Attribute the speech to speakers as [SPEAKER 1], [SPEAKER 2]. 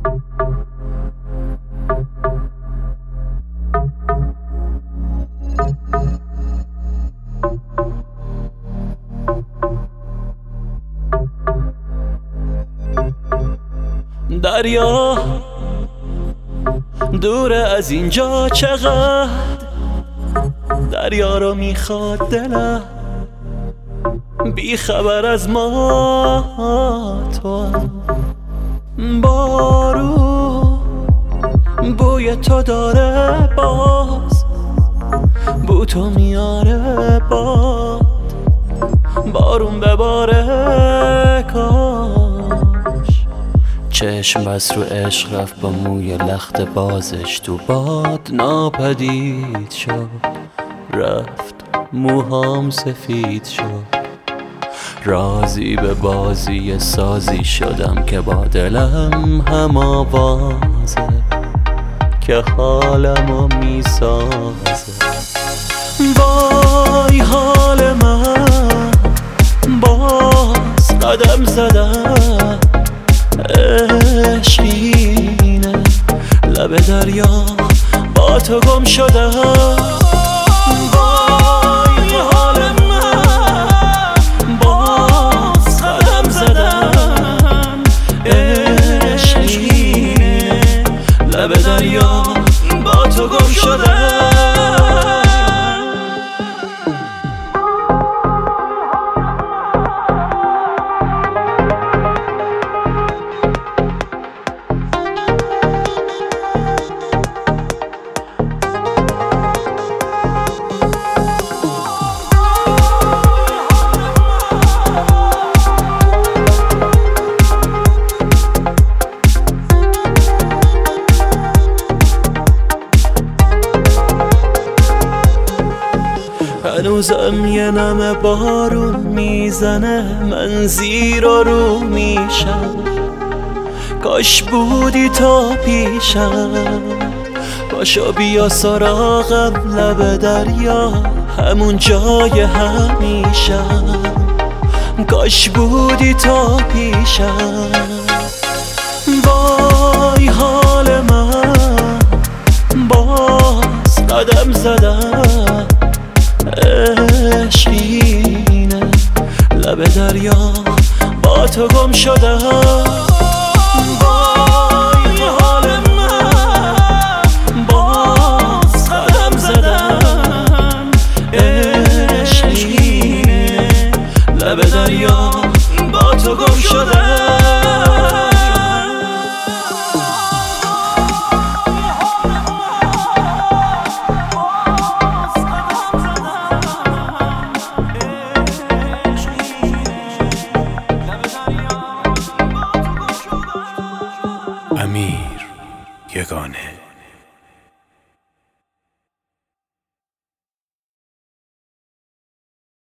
[SPEAKER 1] دریا دور از اینجا چقدر، دریا رو میخواد دلم بی خبر از ما. تو بارون بوی تو داره، باز بو تو میاره باد، بارون بباره کاش. چشم بس رو عشق رفت با موی لخت بازش تو باد ناپدید شد، رفت موهام سفید شد. راضی به بازی سازی شدم که با دلم هم آوازه که حالمو میسازه. وای حال من باز قدم زدم، عشقینه لب دریا با تو گم شدم. وای حال من باز قدم زدم، عشقینه لب دریا با تو گم شدم. هنوزم یه نم بارون میزنه، من زیر و رو میشم. کاش بودی تا پیشم، پاشو بیا سراغم لب دریا همون جای همیشم. کاش بودی تا پیشم. وای حال من باز قدم زدم، عشقینه لب دریا با تو گم شدم. وای حال من باز قدم زدم، عشقینه لب دریا با تو گم شدم.
[SPEAKER 2] امیر یگانه.